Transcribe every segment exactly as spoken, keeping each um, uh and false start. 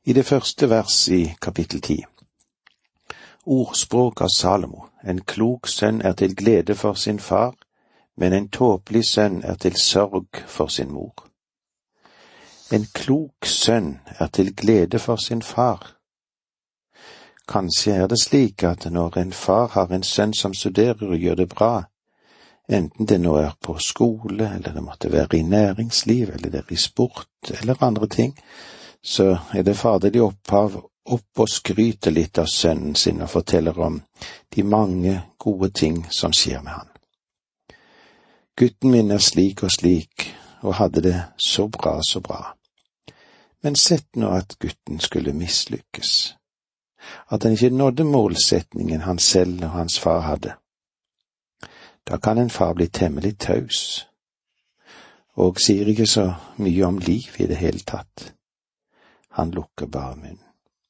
I det første vers i kapittel ti. Ordspråk av Salomo. En klok sønn er til glede for sin far, men en tåpelig sønn er til sorg for sin mor. En klok sønn er til glede for sin far. Kanskje er det slik at når en far har en sønn som studerer og gjør det bra, enten det nå er på skole, eller det måtte være i næringsliv, eller det er i sport, eller andre ting, så er det faderlig opphav opp og skryter litt av sønnen sin og forteller om de mange gode ting som skjer med han. Gutten min er slik og slik, og hadde det så bra, så bra. Men sett nå at gutten skulle mislykkes. At han ikke nådde målsetningen han selv og hans far hadde. Da kan en far bli temmelig taus, og sier ikke så mye om liv i det hele tatt. Han lukker bare munnen.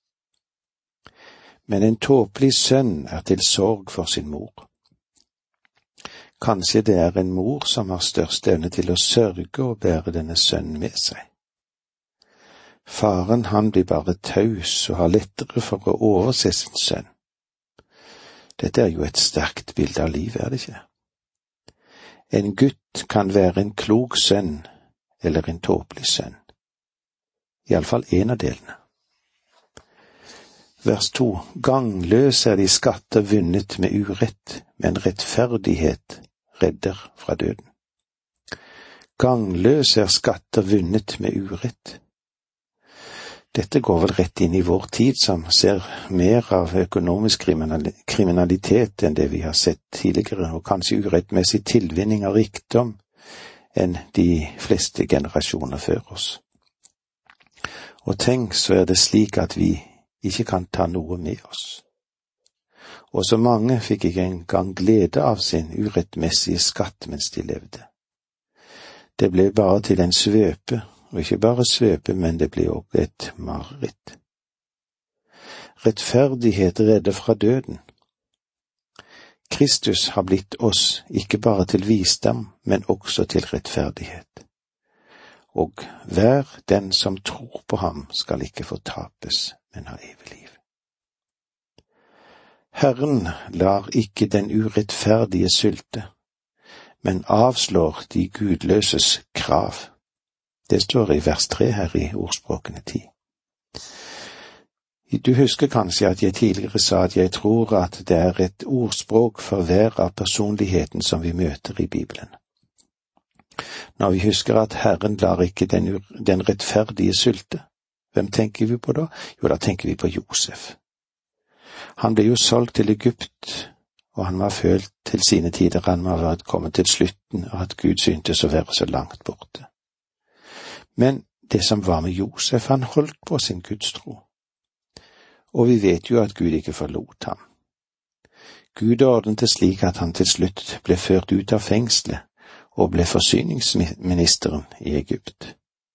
Men en tåpelig sønn er til sorg for sin mor. Kanskje det er en mor som har størst evne til å sørge og bære denne sønnen med seg. Faren han blir bare taus og har lettere for å overse sin sønn. Dette er jo et sterkt bilde av livet, er det ikke? En gutt kan være en klok sønn eller en tåpelig sønn. I alle fall en av delene. Vers to. Gangløse er de skatter vunnet med urett, men rettferdighet redder fra døden. Gangløse er skatter vunnet med urett. Dette går vel rett inn i vår tid, som ser mer av økonomisk kriminalitet enn det vi har sett tidligere, og kanskje urettmessig tilvinning av rikdom enn de fleste generasjoner før oss. Og tenk, så er det slik at vi ikke kan ta noe med oss. Og så mange fikk ikke engang glede av sin urettmessige skatt mens de levde. Det ble bare til en svøpe, og ikke bare svøpe, men det ble også et mareritt. Rettferdighet redder fra døden. Kristus har blitt oss ikke bare til visdom, men også til rettferdighet. Og hver den som tror på ham skal ikke fortapes, men ha evig liv. Herren lar ikke den urettferdige sulte, men avslår de gudløses krav. Det står i vers tre her i ordspråkene ti. Du husker kanskje at jeg tidligere sa at jeg tror at det er et ordspråk for hver av personligheten som vi møter i Bibelen. Når vi husker at Herren lar ikke den, den rettferdige sulte, hvem tenker vi på da? Jo, da tenker vi på Josef. Han ble jo solgt til Egypt, og han var følt til sine tider han var kommet til slutten, og at Gud syntes å være så langt borte. Men det som var med Josef, han holdt på sin gudstro. Og vi vet jo at Gud ikke forlot ham. Gud ordnet det slik at han til slutt ble ført ut av fengselet, og ble forsyningsministeren i Egypt.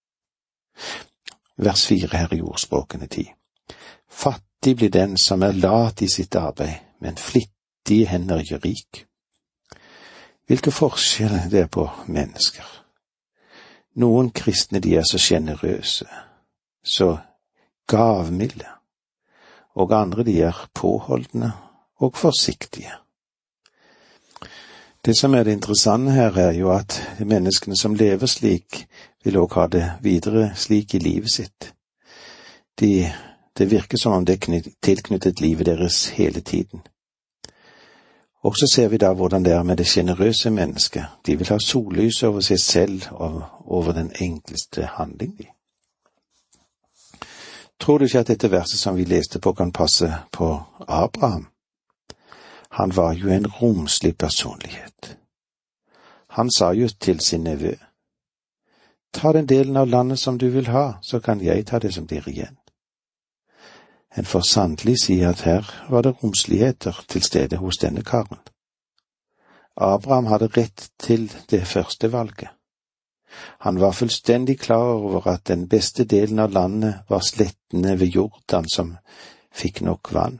Vers fire her i ordspråkene ti. Fattig blir den som er lat i sitt arbeid, men flittige hender gjør rik. Hvilke forskjeller det er på mennesker. Noen kristne de er så generøse, så gavmilde, og andre de er påholdne og forsiktige. Det som er det interessante her er jo at menneskene som lever slik, vil også ha det videre slik i livet sitt. De, det virker som om det er tilknyttet livet deres hele tiden. Og så ser vi da hvordan det er med det generøse mennesket. De vil ha sollys over seg selv og over den enkleste handling. Tror du ikke at dette verset som vi leste på kan passe på Abraham? Han var jo en romslig personlighet. Han sa jo til sin nevø, ta den delen av landet som du vil ha, så kan jeg ta det som blir igjen. En får sannelig si at her var det romsligheter til stede hos denne karen. Abraham hadde rett til det første valget. Han var fullstendig klar over at den beste delen av landet var slettene ved Jordan som fikk nok vann.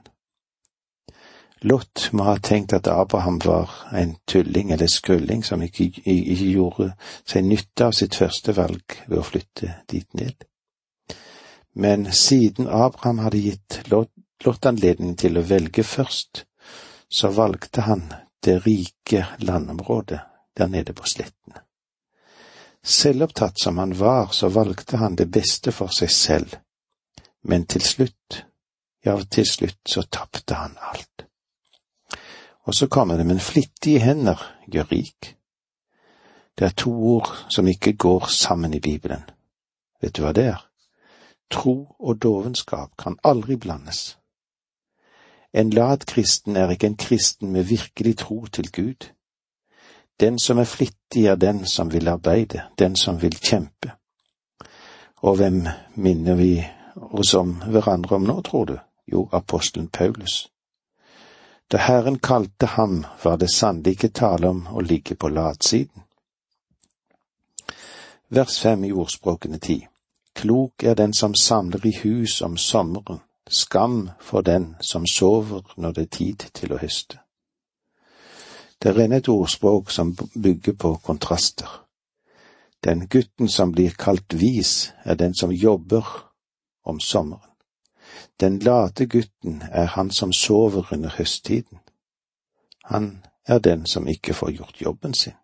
Lot må ha tenkt at Abraham var en tulling eller skrulling som ikke, ikke gjorde seg nytte av sitt første valg ved å flytte dit ned. Men siden Abraham hadde gitt Lot anledning til å velge først, så valgte han det rike landområdet der nede på slettene. Selvopptatt som han var, så valgte han det beste for seg selv, men til slutt, ja til slutt så tappte han alt. Og så kommer det, men flittige hender gjør rik. Det er to ord som ikke går sammen i Bibelen. Vet du hva det er? Tro og dovenskap kan aldri blandes. En lat kristen er ikke en kristen med virkelig tro til Gud. Den som er flittig er den som vil arbeide, den som vil kjempe. Og hvem minner vi oss om hverandre om nå, tror du? Jo, apostelen Paulus. Da Herren kalte ham, var det sannelig ikke tale om å ligge på latsiden. Vers fem i ordspråkene ti. Klok er den som samler i hus om sommeren, skam for den som sover når det er tid til å høste. Det er et ordspråk som bygger på kontraster. Den gutten som blir kalt vis, er den som jobber om sommeren. Den late gutten er han som sover under høsttiden. Han er den som ikke får gjort jobben sin.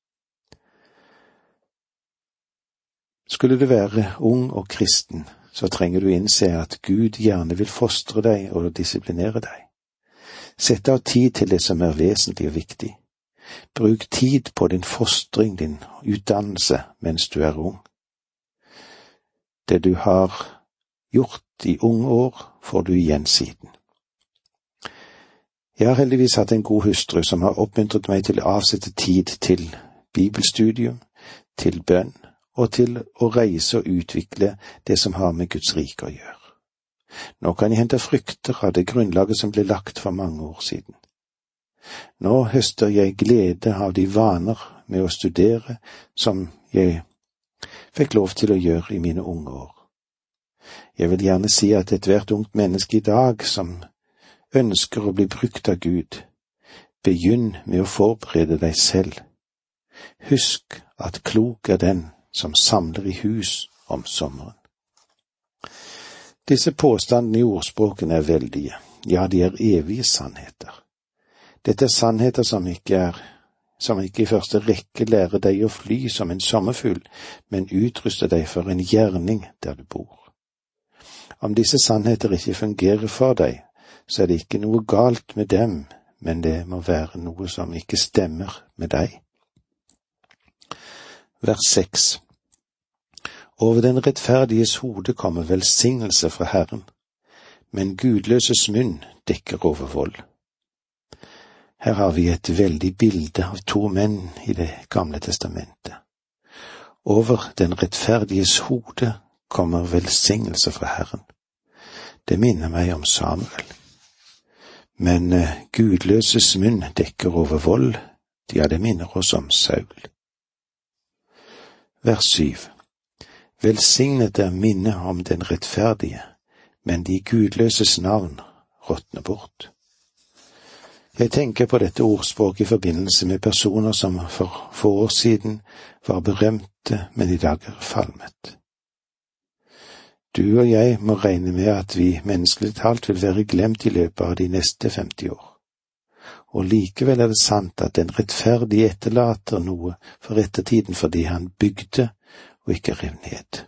Skulle du være ung og kristen, så trenger du innse at Gud gjerne vil fostre deg og disiplinere deg. Sett av tid til det som er vesentlig og viktig. Bruk tid på din fostring, din utdannelse, mens du er ung. Det du har gjort i unge år, får du igjen siden. Jeg har heldigvis hatt en god hustru som har oppmuntret meg til å avsette tid til bibelstudium, til bønn, og til å reise og utvikle det som har med Guds rike å gjøre. Nå kan jeg hente frukter av det grunnlaget som ble lagt for mange år siden. Nå høster jeg glede av de vaner med å studere som jeg fikk lov til å gjøre i mine unge år. Jeg vil gjerne si at ethvert ungt menneske i dag som ønsker å bli brukt av Gud, begynn med å forberede deg selv. Husk at klok er den som samler i hus om sommeren. Disse påstandene i ordspråkene er veldige, ja, de er evige sannheter. Dette er sannheter som ikke er, som ikke i første rekke lærer deg å fly som en sommerfugl, men utruster deg for en gjerning der du bor. Om disse sannheter ikke fungerer for deg, så er det ikke noe galt med dem, men det må være noe som ikke stemmer med deg. Vers seks. Over den rettferdiges hode kommer velsignelse fra Herren, men gudløses munn dekker over vold. Her har vi et veldig bilde av to menn i Det gamle testamentet. Over den rettferdiges hode kommer velsignelse fra Herren. Det minner meg om Samuel. Men uh, gudløses munn dekker over vold, ja, det minner oss om Saul. Vers syv. Velsignet er minnet om den rettferdige, men de gudløses navn råtner bort. Jeg tenker på dette ordspråket i forbindelse med personer som for få år siden var berømte, men i dag er falmet. Du og jeg må regne med at vi menneskelig talt vil være glemt i løpet av de neste femti år. Og likevel er det sant at den rettferdige etterlater noe for ettertiden fordi han bygde og ikke rev ned.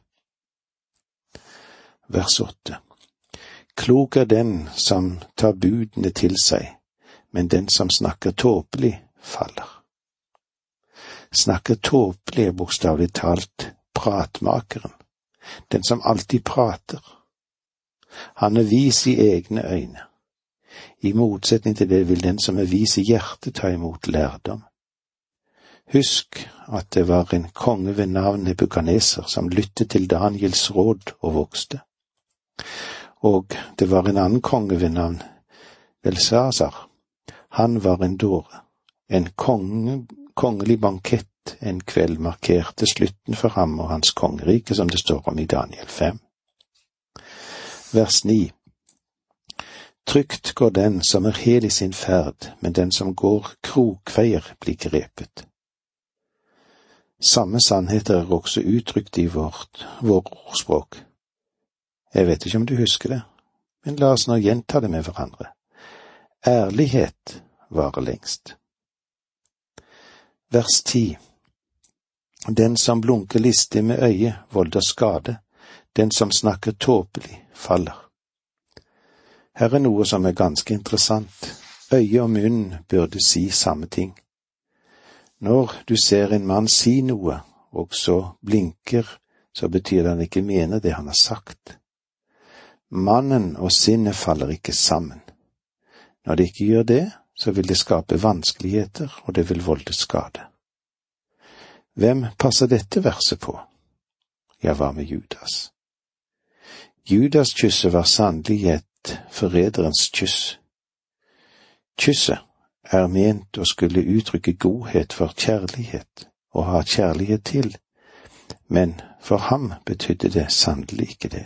Vers åtte. Klok er den som tar budene til seg, men den som snakker tåpelig faller. Snakker tåpelig er bokstavelig talt pratmakeren, den som alltid prater. Han er vis i egne øyne. I motsetning til det vil den som er vis i hjertet ta imot lærdom. Husk at det var en konge ved navn Nebukadneser som lyttet til Daniels råd og vokste. Og det var en annen konge ved navn Belsasar. Han var en dåre. En konge, kongelig bankett en kveld markerte slutten for ham og hans kongerike, som det står om i Daniel fem. Vers ni. Trygt går den som er hel i sin ferd, men den som går krokveier blir grepet. Samme sannheter er også uttrykt i vårt, vår ordspråk. Jeg vet ikke om du husker det, men la oss nå gjenta det med hverandre. Ærlighet varer lengst. Vers ti. Den som blunker listig med øyet, volder skade. Den som snakker tåpelig, faller. Her er noe som er ganske interessant. Øye og munn burde si samme ting. Når du ser en mann si noe, og så blinker, så betyr det han ikke mener det han har sagt. Mannen og sinnet faller ikke sammen. Når det ikke gjør det, så vil det skape vanskeligheter, og det vil volde skade. Hvem passer dette verset på? Ja, hva med Judas? Judas kysse var sannelig et forræderens kyss. Kysset er ment å skulle uttrykke godhet for kjærlighet, og ha kjærlighet til, men for ham betydde det sannelig ikke det.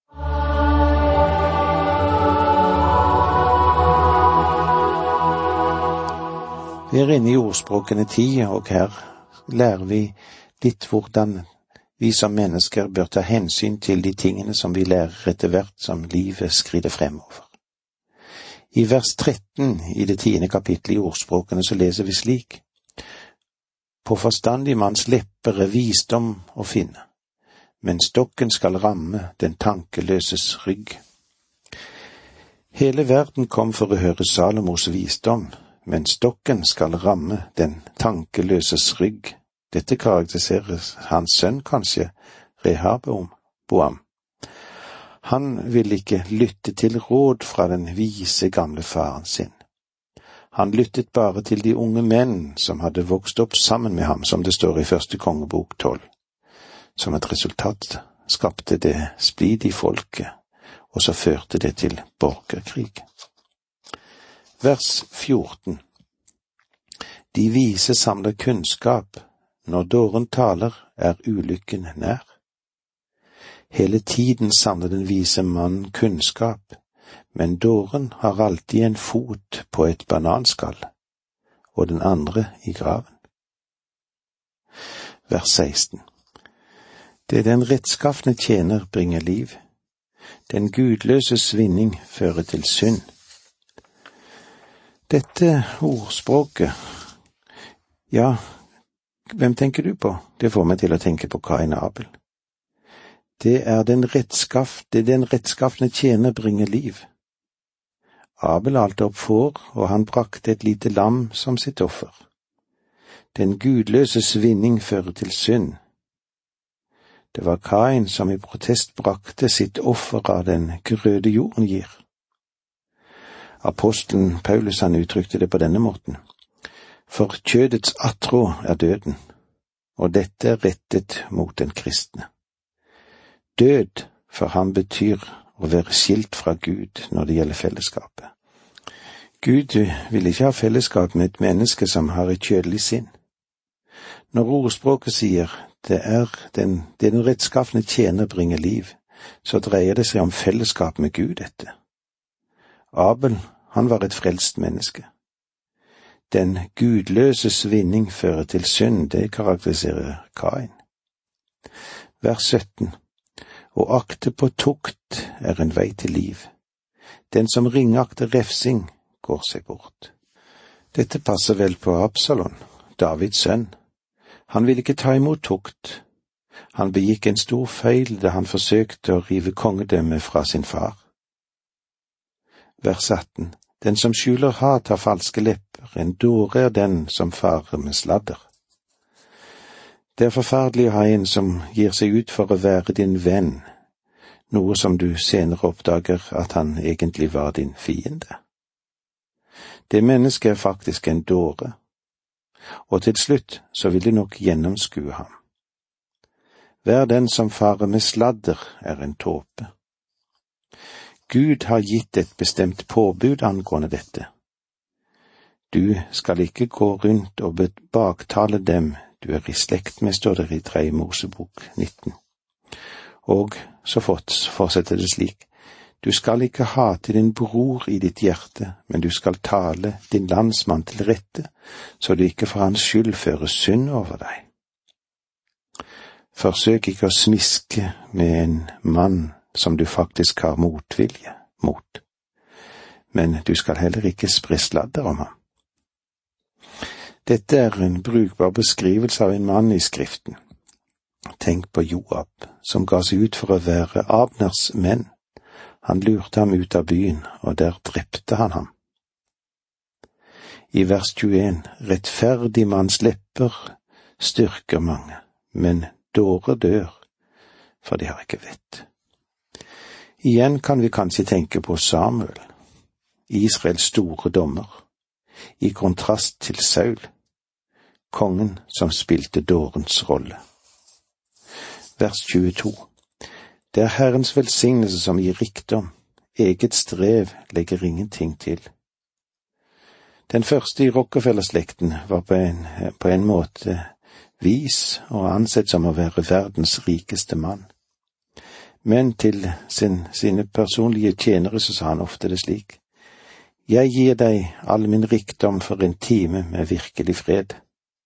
Vi er inne i ordspråkene ti, og her lærer vi litt hvordan vi som mennesker bør ta hensyn til de tingene som vi lærer etter hvert som livet skrider fremover. I vers tretten i det tiende kapittelet i ordspråkene så leser vi slik: På forstandig manns lepper er visdom å finne, men stokken skal ramme den tankeløses rygg. Hele verden kom for å høre Salomos visdom, men stokken skal ramme den tankeløses rygg. Dette karakteriserer hans sønn kanskje, Rehaboam. Han ville ikke lytte til råd fra den vise gamle faren sin. Han lyttet bare til de unge menn som hadde vokst opp sammen med ham, som det står i første kongebok tolv. Som et resultat skapte det splid i folket, og så førte det til borgerkrig. Vers fjorten. De vise samler kunnskap, når dåren taler er ulykken nær. Hele tiden samler den vise mann kunnskap, men dåren har alltid en fot på et bananskall, og den andre i graven. Vers seksten. Det den rettskafne tjener bringer liv. Den gudløses vinning fører til synd. Dette ordspråket, ja, hvem tenker du på? Det får meg til å tenke på Kain og Abel. Det er den rettskaff, det den rettskafne tjener bringer liv. Abel alte opp får, og han brakte et lite lam som sitt offer. Den gudløses vinning fører til synd. Det var Kain som i protest brakte sitt offer av den grøde jorden gir. Apostelen Paulus han uttrykte det på denne måten: For kjødets attrå er døden, og dette er rettet mot den kristne. Død for ham betyr å være skilt fra Gud når det gjelder fellesskapet. Gud vil ikke ha fellesskap med et menneske som har et kjødelig sinn. Når ordspråket sier det er den, det den rettskafne tjener bringer liv, så dreier det seg om fellesskap med Gud dette. Abel, han var et frelst menneske. Den gudløses vinning fører til synd, det karakteriserer Kain. Vers sytten. Å akte på tukt er en vei til liv. Den som ringakter refsing, går seg bort. Dette passer vel på Absalom, Davids sønn. Han ville ikke ta imot tukt. Han begikk en stor feil da han forsøkte å rive kongedømmet fra sin far. Vers atten. Den som skjuler hat har falske lepper, en dåre er den som farer med sladder. Det er forferdelig å ha en som gir seg ut for å være din venn, noe som du senere oppdager at han egentlig var din fiende. Det mennesket er faktisk en dåre, og til slutt så vil du nok gjennomskue ham. Vær den som farer med sladder er en tåpe. Gud har gitt et bestemt påbud angående dette. Du skal ikke gå rundt og baktale dem du er i slekt med, står det i tredje Mosebok nitten. Og så fortsetter det slik: Du skal ikke hate din bror i ditt hjerte, men du skal tale din landsmann til rette, så du ikke for hans skyld fører synd over deg. Forsøk ikke å smiske med en mann som du faktisk har motvilje mot. Men du skal heller ikke spre sladder om ham. Dette er en brukbar beskrivelse av en mann i Skriften. Tenk på Joab, som ga seg ut for å være Abners menn. Han lurte ham ut av byen, og der drepte han ham. I vers tjueen, rettferdig manns lepper styrker mange, men dårer dør, for de har ikke vett. Igjen kan vi kanskje tenke på Samuel, Israels store dommer, i kontrast til Saul, kongen som spilte dårens rolle. Vers tjueto. Det er Herrens velsignelse som gir rikdom, eget strev legger ingenting til. Den første i Rockefeller-slekten var på en, på en måte vis og ansett som å være verdens rikeste mann. Men til sin, sine personlige tjenere så sa han ofte det slik: Jeg gir deg all min rikdom for en time med virkelig fred.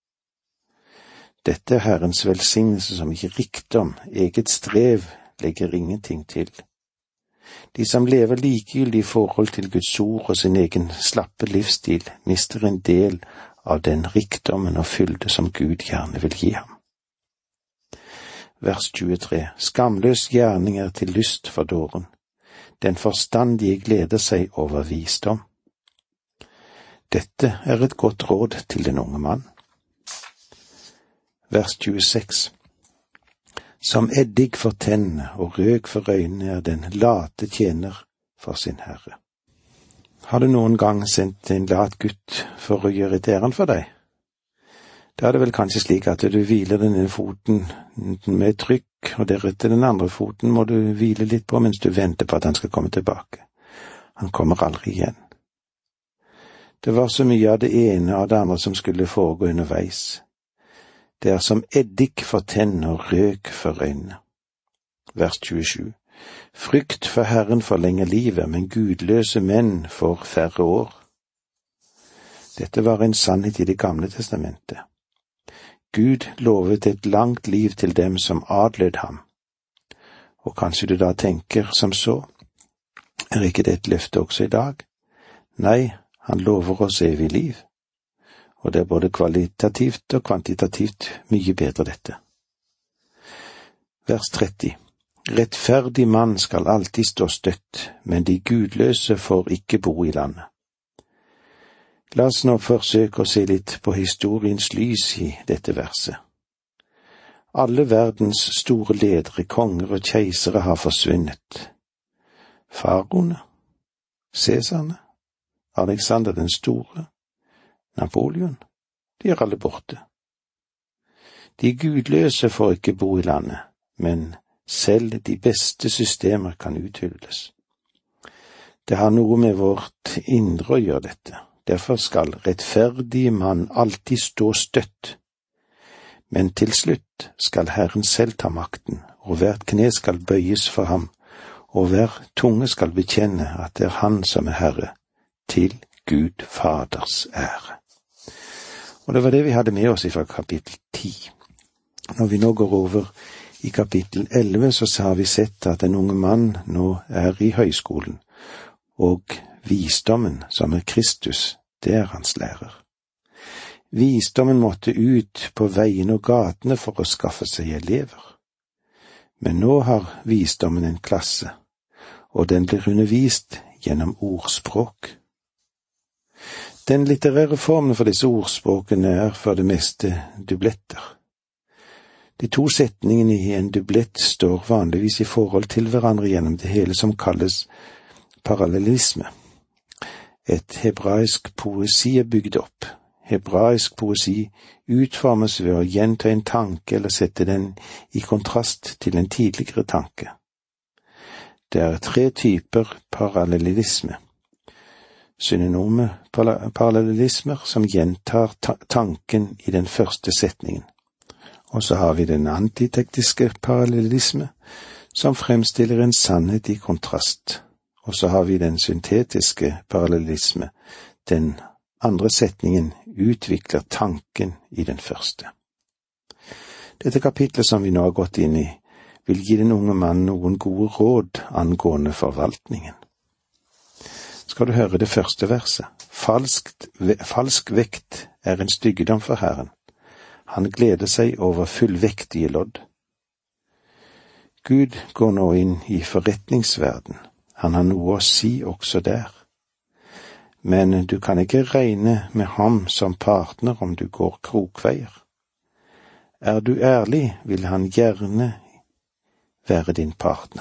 Dette er Herrens velsignelse som gir rikdom, eget strev legger ingenting til. De som lever likegyldig i forhold til Guds ord og sin egen slappe livsstil, mister en del av den rikdommen og fylde som Gud gjerne vil gi ham. Vers tjuetre. Skamløs gjerning er til lyst for dåren. Den forstandige gleder seg over visdom. Dette er et godt råd til den unge mann. Vers tjueseks. Som eddik for tennene og røk for øynene er den late tjener for sin herre. Har du noen gang sendt en lat gutt for å gjøre et ærend for deg? Da er det vel kanskje slik at du hviler den ene foten med trykk, og deretter den andre foten må du hvile litt på mens du venter på at han skal komme tilbake. Han kommer aldri igjen. Det var så mye av det ene og det andre som skulle foregå underveis. Det er som eddik for tennene og røk for øynene. Vers tjuesju. Frykt for Herren forlenger livet, men gudløse menn får færre år. Dette var en sannhet i Det gamle testamentet. Gud lovet et langt liv til dem som adlød ham. Og kanskje du da tenker som så, er ikke det et løfte også i dag? Nei, han lover oss evig liv. Og det er både kvalitativt og kvantitativt mye bedre dette. Vers tretti. Rettferdig mann skal alltid stå støtt, men de gudløse får ikke bo i landet. La oss nå forsøke å se litt på historiens lys i dette verset. Alle verdens store ledere, konger og keisere har forsvunnet. Faraoene, Cæsarene, Alexander den store, Napoleon, de er alle borte. De gudløse får ikke bo i landet, men selv de beste systemer kan uthulles. Det har noe med vårt indre å gjøre dette. Derfor skal rettferdige mann alltid stå støtt. Men til slutt skal Herren selv ta makten, og hvert kne skal bøyes for ham, og hver tunge skal bekjenne at det er han som er Herre, til Gud Faders ære. Og det var det vi hadde med oss fra kapittel ti. Når vi nå går over i kapittel elleve, så har vi sett at en unge mann nå er i høyskolen, og visdommen som er Kristus, det er hans lærer. Visdommen måtte ut på veiene og gatene for å skaffe seg elever. Men nå har visdommen en klasse, og den blir undervist gjennom ordspråk. Den litterære formen for disse ordspråkene er for det meste dubletter. De to setningene i en dublett står vanligvis i forhold til hverandre gjennom det hele som kalles parallellisme. Et hebraisk poesi er bygd opp. Hebraisk poesi utformes ved å gjenta en tanke eller sette den i kontrast til en tidligere tanke. Det er tre typer parallellisme. Synonyme parallellismer som gjentar ta- tanken i den første setningen. Og så har vi den antitektiske parallellisme, som fremstiller en sannhet i kontrast. Og så har vi den syntetiske parallellisme. Den andre setningen utvikler tanken i den første. Dette kapitlet som vi nå har gått inn i, vil gi den unge mann noen gode råd angående forvaltningen. Skal du høre det første verset? Falskt, falsk vekt er en styggedom for Herren. Han gleder seg over fullvektige lodd. Gud går nå inn i forretningsverden. Han har noe å si også der. Men du kan ikke regne med ham som partner om du går krokveier. Er du ærlig, vil han gjerne være din partner.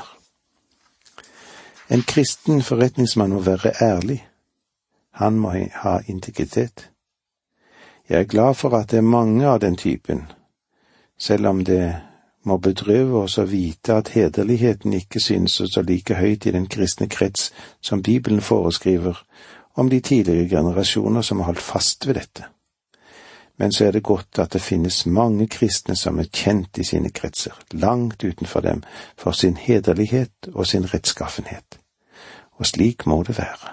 En kristen forretningsmann må være ærlig. Han må ha integritet. Jeg er glad for at det er mange av den typen, selv om det må bedrøve oss å vite at hederligheten ikke synes å stå like høyt i den kristne krets som Bibelen foreskriver om de tidligere generasjoner som har holdt fast ved dette. Men så er det godt at det finnes mange kristne som er kjent i sine kretser, langt utenfor dem, for sin hederlighet og sin rettskaffenhet. Og slik må det være.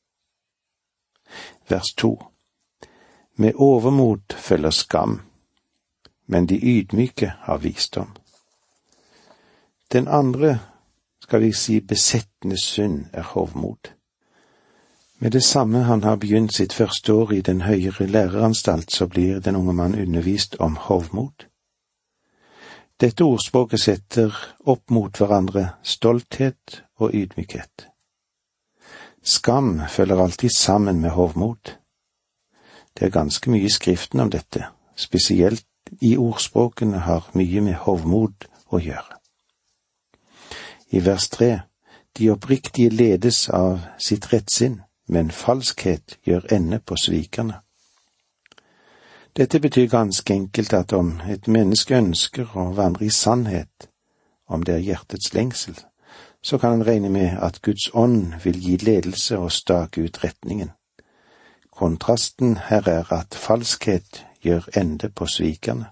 Vers to. Med overmot følger skam, men de ydmyke har visdom. Den andre, skal vi si, besettende synd er hovmod. Med det samme han har begynt sitt første år i den høyere læreranstalt, så blir den unge mann undervist om hovmod. Dette ordspråket setter opp mot hverandre stolthet og ydmykhet. Skam følger alltid sammen med hovmod. Det er ganske mye i Skriften om dette, spesielt i ordspråkene har mye med hovmod å gjøre. I vers tre, de oppriktige ledes av sitt rettsinn, men falskhet gjør ende på svikerne. Dette betyr ganske enkelt at om et menneske ønsker å vandre i sannhet, om det er hjertets lengsel, så kan han regne med at Guds ånd vil gi ledelse og stake ut retningen. Kontrasten her er at falskhet gjør ende på svikerne.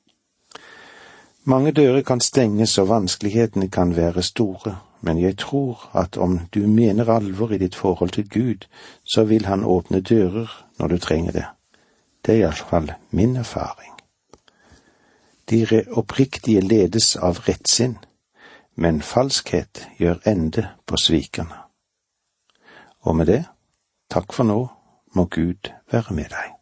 Mange dører kan stenges og vanskelighetene kan være store, men jeg tror at om du mener alvor i ditt forhold til Gud, så vil han åpne dører når du trenger det. Det er i alle fall min erfaring. De oppriktige ledes av rettsinn, men falskhet gjør ende på svikerne. Og med det, takk for nå, må Gud være med deg.